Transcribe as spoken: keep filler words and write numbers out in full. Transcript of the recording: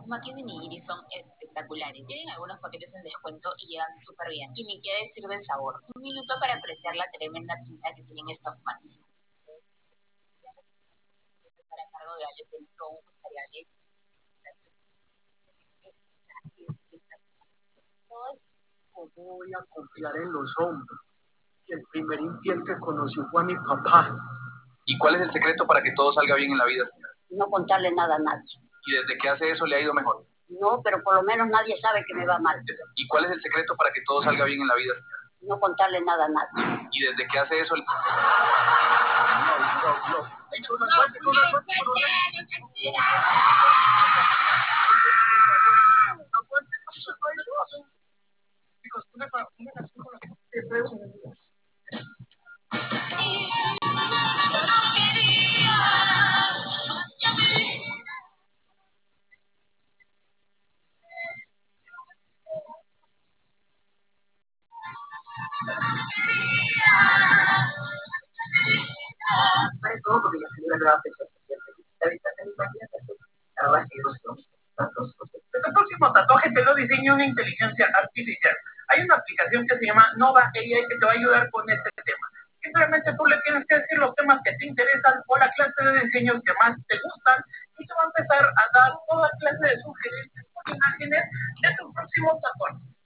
Makizen y Iris son espectaculares. Tienen algunos paquetes en descuento y llegan súper bien. Y ni qué decir del sabor. Un minuto para apreciar la tremenda pinta que tienen estas manos. Estar a cargo de Alex del tronco, cereales. ¿Cómo voy a confiar en los hombres? Si el primer infiel que conocí fue a mi papá. ¿Y cuál es el secreto para que todo salga bien en la vida, señora? No contarle nada a nadie. ¿Y desde que hace eso le ha ido mejor? No, pero por lo menos nadie sabe que me va mal. ¿Y cuál es el secreto para que todo salga bien en la vida, señora? No contarle nada a nadie. ¿Y desde que hace eso? No, no, no. Con la suerte, con la suerte, con la suerte. Chicos, una, una canción con la que te pregunto. Sobre todo porque la señora graba fecha Este próximo tatuaje te lo diseña una inteligencia artificial. Hay una aplicación que se llama Nova A I que te va a ayudar con este tema. Simplemente tú le tienes que decir los temas que te interesan o la clase de diseños que más te gustan y te va a empezar a dar toda clase de sugerencias con imágenes de tu próximo tatuaje.